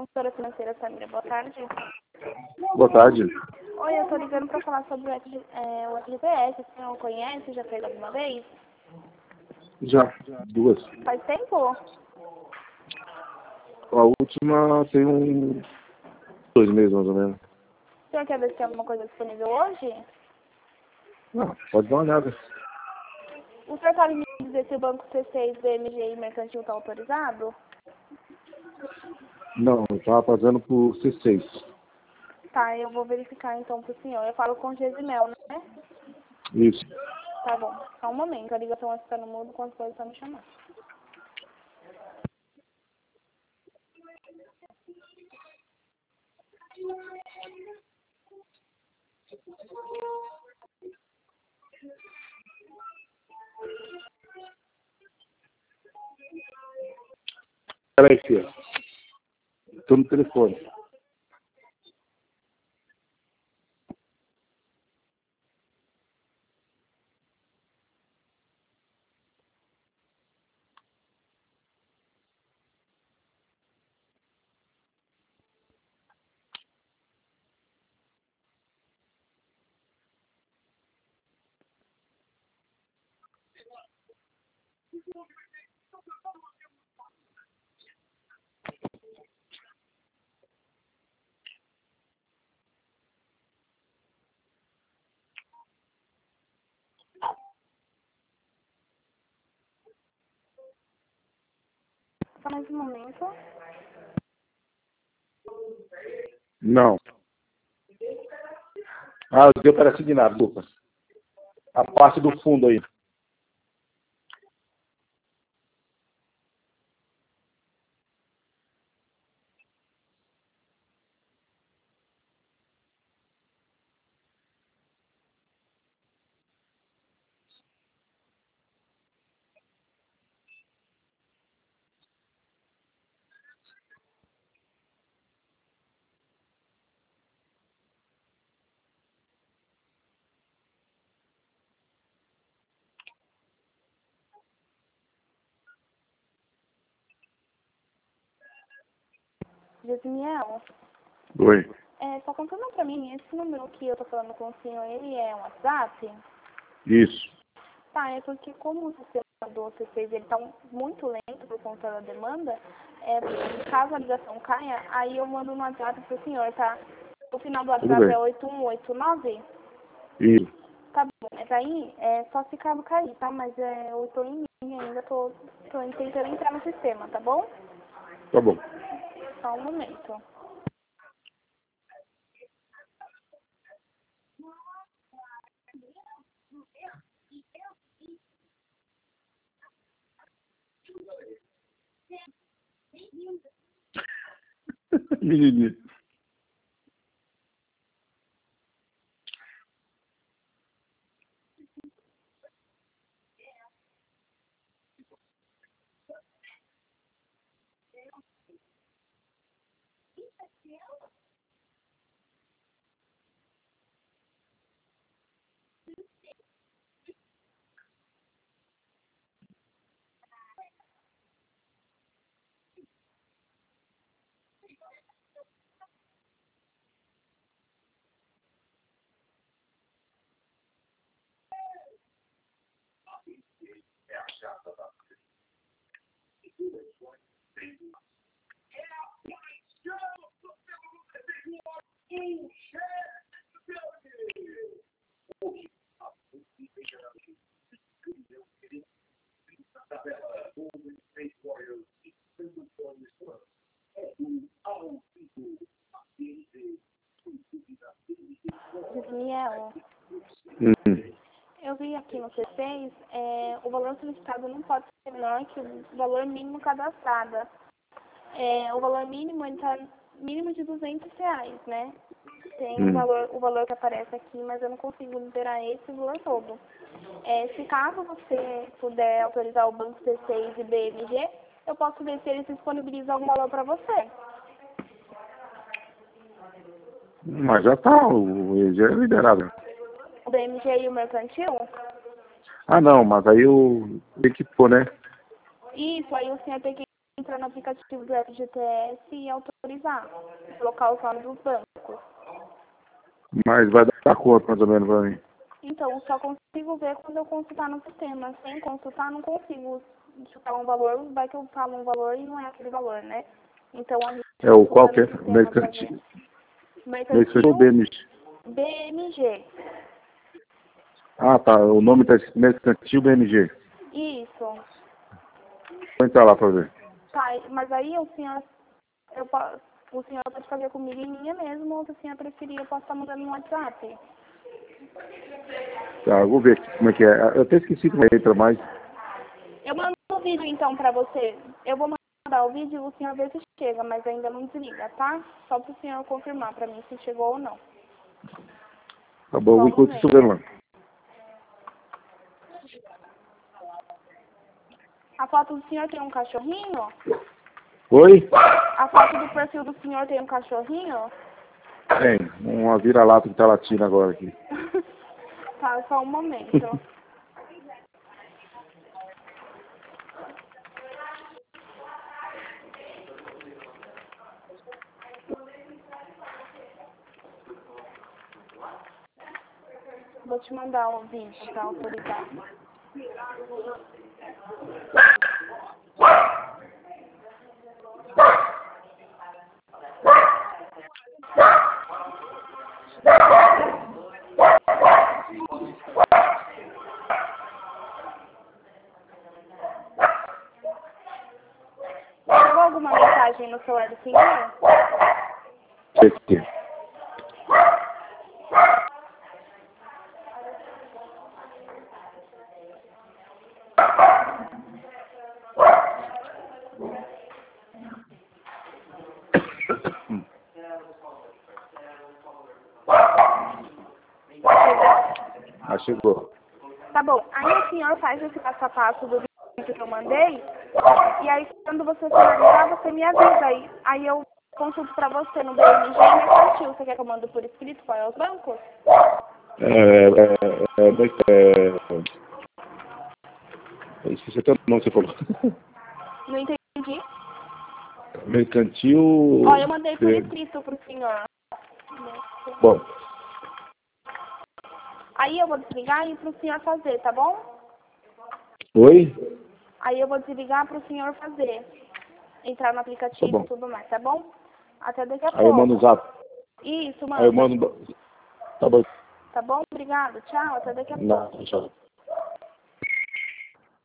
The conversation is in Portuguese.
consultora financeira Samira, boa tarde. Boa tarde. Oi, eu tô ligando pra falar sobre o FGTS, o senhor conhece, já fez alguma vez? Já, duas. Faz tempo? A última tem uns 2 meses, mais ou menos. O senhor quer ver se tem alguma coisa disponível hoje? Não, pode dar uma olhada. O senhor pode me dizer se o banco C6, BMG e Mercantil está autorizado? Não, eu estava pagando por C6. Tá, eu vou verificar então pro senhor. Eu falo com Gesimel, né? Isso. Tá bom. Só um momento, a ligação vai ficar no mudo quando for só me chamar. Peraí, filha. Estou no telefone. Só mais um momento. Não. Ah, deu para assinar, Lucas. A parte do fundo aí. Gesimiel, Oi. só confirma pra mim, esse número que eu tô falando com o senhor, ele é um WhatsApp? Isso. Tá, é porque como o sistema do C6 ele tá muito lento por conta da demanda, caso a ligação caia, aí eu mando no WhatsApp pro senhor, tá? O final do Tudo WhatsApp bem. é 8189? Isso. Tá bom, mas aí é só se caso cair, tá? Mas eu tô em linha ainda, tô tentando entrar no sistema, tá bom? Tá bom. Só um momento. Menininha. Gesimiel, Hum. eu vi aqui no C6, o valor solicitado não pode ser menor que o valor mínimo cadastrado. O valor mínimo, ele tá mínimo de R$ 200, né? Tem o valor que aparece aqui, mas eu não consigo liberar esse valor todo. Se caso você puder autorizar o Banco C6 e BMG, eu posso ver se eles disponibilizam algum valor para você. Mas já tá, já é liberado. O BMG e o Mercantil? Ah, não, mas aí eu tenho que pôr, né? Isso, aí o senhor tem que entrar no aplicativo do FGTS e autorizar, colocar os nomes dos bancos. Mas vai dar quanto mais ou menos pra mim? Então, eu só consigo ver quando eu consultar no sistema. Sem consultar, não consigo chutar um valor, vai que eu falo um valor e não é aquele valor, né? Então, a gente É o qual consulta que é? no sistema pra ver. Mercantil ou BMG? BMG. Ah, tá. O nome tá escrito Mercantil BMG. Isso. Vou entrar lá pra ver. Tá, mas aí o senhor pode fazer comigo em linha mesmo, ou se o senhor preferir, eu posso estar mandando no WhatsApp. Tá, eu vou ver como é que é. Eu até esqueci como entra, mas... Eu mando o vídeo então pra você. Eu vou mandar o vídeo, o senhor vê se chega, mas ainda não desliga, tá? Só pro senhor confirmar pra mim se chegou ou não. Tá bom, Só um enquanto isso momento. eu vendo lá. A foto do senhor tem um cachorrinho? Oi? A foto do perfil do senhor tem um cachorrinho? Tem, uma vira-lata que tá latindo agora aqui. Tá, só um momento. Vou te mandar o vídeo pra autorizar. Chegou alguma mensagem no celular do senhor? Aqui. Ah, chegou. Tá bom. Aí o senhor faz esse passo a passo do vídeo que eu mandei. E aí quando você finalizar, você me avisa. Aí eu consulto pra você no BMG e Mercantil. Você quer que eu mando por escrito qual é os bancos? Esqueci até o nome que você falou. Não entendi. Mercantil... Ó, eu mandei por escrito pro senhor. Bom, Aí eu vou desligar e pro senhor fazer, tá bom? oi? Aí eu vou desligar pro senhor fazer. Entrar no aplicativo Tá bom. e tudo mais, tá bom? Até daqui a Aí eu mando o pouco. zap. Isso, Aí eu manda. mando... Tá bom. Tá bom? Obrigada. Tchau. Até daqui a pouco. Não, tchau.